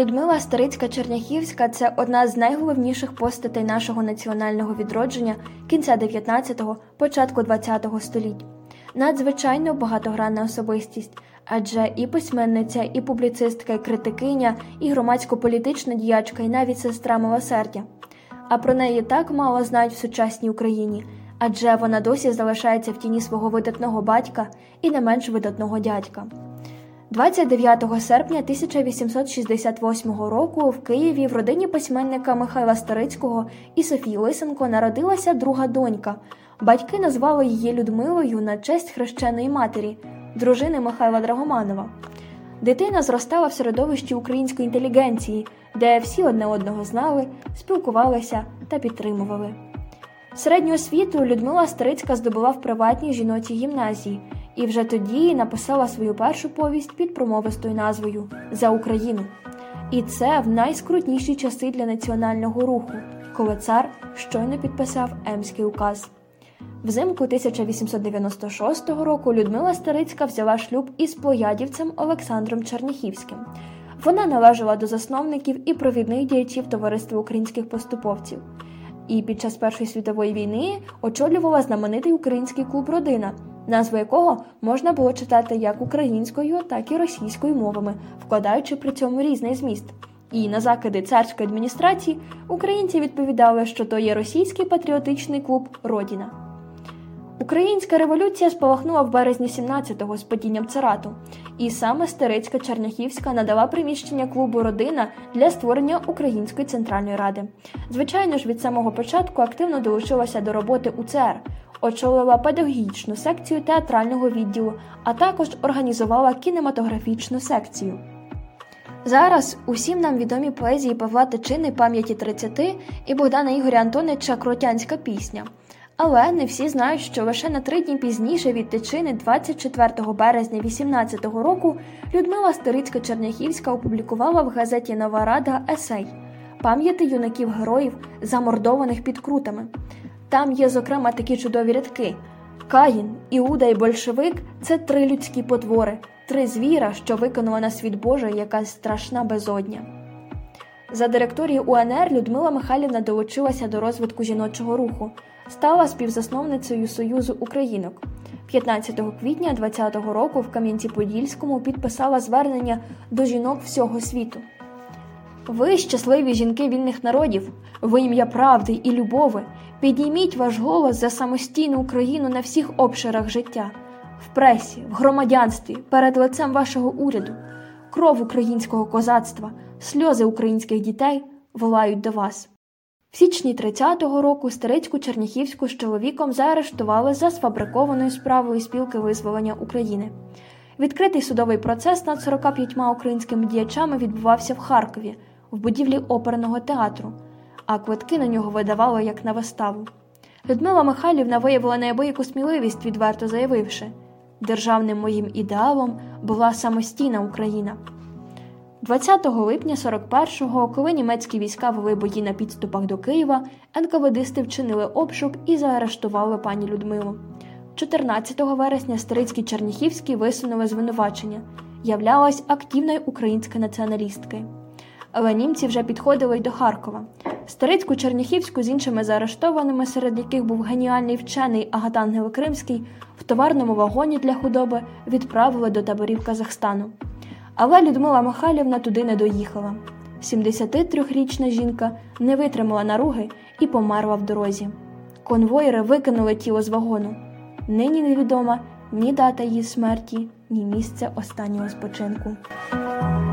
Людмила Старицька-Черняхівська – це одна з найголовніших постатей нашого національного відродження кінця 19-го, початку 20-го століть. Надзвичайно багатогранна особистість, адже і письменниця, і публіцистка, і критикиня, і громадсько-політична діячка, і навіть сестра милосердя. А про неї так мало знають в сучасній Україні, адже вона досі залишається в тіні свого видатного батька і не менш видатного дядька. 29 серпня 1868 року в Києві в родині письменника Михайла Старицького і Софії Лисенко народилася друга донька. Батьки назвали її Людмилою на честь хрещеної матері, дружини Михайла Драгоманова. Дитина зростала в середовищі української інтелігенції, де всі одне одного знали, спілкувалися та підтримували. Середню освіту Людмила Старицька здобула в приватній жіночій гімназії і вже тоді написала свою першу повість під промовистою назвою «За Україну». І це в найскрутніші часи для національного руху, коли цар щойно підписав Емський указ. Взимку 1896 року Людмила Старицька взяла шлюб із плоядівцем Олександром Черняхівським. Вона належала до засновників і провідних діячів Товариства українських поступовців. І під час Першої світової війни очолювала знаменитий український клуб «Родина», назву якого можна було читати як українською, так і російською мовами, вкладаючи при цьому різний зміст. І на закиди царської адміністрації українці відповідали, що то є російський патріотичний клуб «Родина». Українська революція спалахнула в березні 17-го з падінням царату, і саме Старицька-Черняхівська надала приміщення клубу «Родина» для створення Української Центральної Ради. Звичайно ж, від самого початку активно долучилася до роботи УЦР, очолила педагогічну секцію театрального відділу, а також організувала кінематографічну секцію. Зараз усім нам відомі поезії Павла Тичини «Пам'яті 30» і Богдана Ігоря Антонича «Кротянська пісня». Але не всі знають, що лише на 3 дні пізніше від Тичини, 24 березня 18 року, Людмила Старицька-Черняхівська опублікувала в газеті «Нова Рада» есей «Пам'яті юнаків-героїв, замордованих під Крутами». Там є, зокрема, такі чудові рядки: «Каїн, Іуда і Большевик – це 3 людські потвори, 3 звіра, що викинула на світ Божий якась страшна безодня». За директорії УНР Людмила Михайлівна долучилася до розвитку жіночого руху, стала співзасновницею Союзу українок. 15 квітня 20-го року в Кам'янці-Подільському підписала звернення до жінок всього світу. «Ви, щасливі жінки вільних народів, во ім'я правди і любови, підніміть ваш голос за самостійну Україну на всіх обширах життя, в пресі, в громадянстві, перед лицем вашого уряду. Кров українського козацтва, сльози українських дітей волають до вас». В січні 30-го року Старицьку-Черняхівську з чоловіком заарештували за сфабрикованою справою спілки визволення України. Відкритий судовий процес над 45 українськими діячами відбувався в Харкові, в будівлі оперного театру, а квитки на нього видавали як на виставу. Людмила Михайлівна виявила неабияку сміливість, відверто заявивши: «Державним моїм ідеалом була самостійна Україна». 20 липня 41-го, коли німецькі війська вели бої на підступах до Києва, НКВДисти вчинили обшук і заарештували пані Людмилу. 14 вересня Старицькій-Черняхівській висунули звинувачення. Являлась активною українською націоналісткою. Але німці вже підходили й до Харкова. Старицьку-Черняхівську з іншими заарештованими, серед яких був геніальний вчений Агатангел Кримський, в товарному вагоні для худоби відправили до таборів Казахстану. Але Людмила Михайлівна туди не доїхала. 73-річна жінка не витримала наруги і померла в дорозі. Конвоїри викинули тіло з вагону. Нині невідома ні дата її смерті, ні місце останнього спочинку.